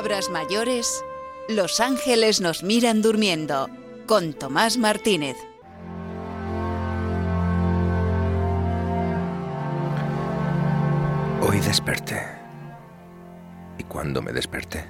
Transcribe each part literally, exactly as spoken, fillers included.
palabras mayores, los ángeles nos miran durmiendo, con Tomás Martínez. Hoy desperté. ¿Y cuándo me desperté?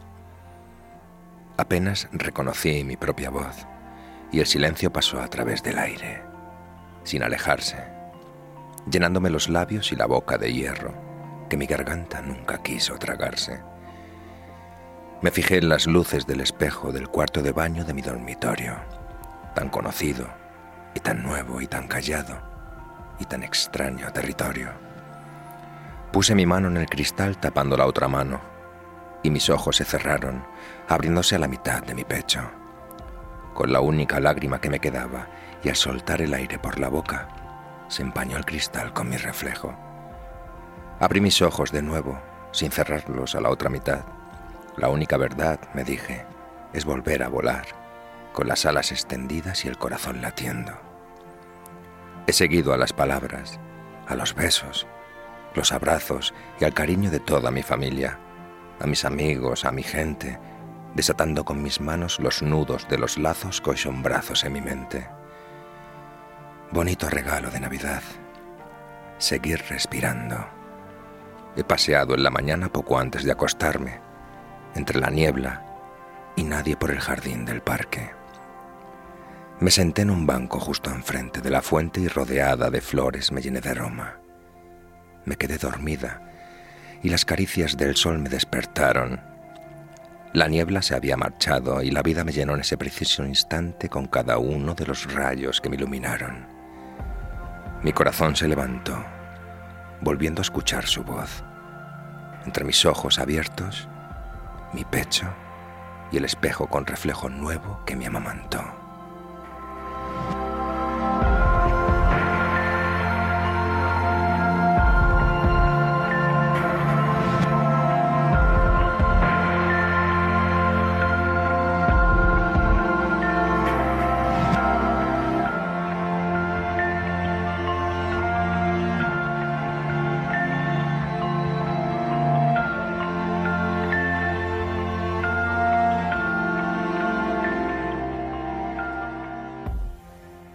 Apenas reconocí mi propia voz y el silencio pasó a través del aire, sin alejarse, llenándome los labios y la boca de hierro que mi garganta nunca quiso tragarse. Me fijé en las luces del espejo del cuarto de baño de mi dormitorio, tan conocido y tan nuevo y tan callado y tan extraño territorio. Puse mi mano en el cristal tapando la otra mano y mis ojos se cerraron, abriéndose a la mitad de mi pecho. Con la única lágrima que me quedaba y al soltar el aire por la boca, se empañó el cristal con mi reflejo. Abrí mis ojos de nuevo, sin cerrarlos a la otra mitad. La única verdad, me dije, es volver a volar, con las alas extendidas y el corazón latiendo. He seguido a las palabras, a los besos, los abrazos y al cariño de toda mi familia, a mis amigos, a mi gente, desatando con mis manos los nudos de los lazos que hoy son brazos en mi mente. Bonito regalo de Navidad, seguir respirando. He paseado en la mañana poco antes de acostarme, entre la niebla y nadie por el jardín del parque. Me senté en un banco justo enfrente de la fuente y rodeada de flores me llené de aroma. Me quedé dormida y las caricias del sol me despertaron. La niebla se había marchado y la vida me llenó en ese preciso instante con cada uno de los rayos que me iluminaron. Mi corazón se levantó, volviendo a escuchar su voz. Entre mis ojos abiertos, mi pecho y el espejo con reflejo nuevo que me amamantó.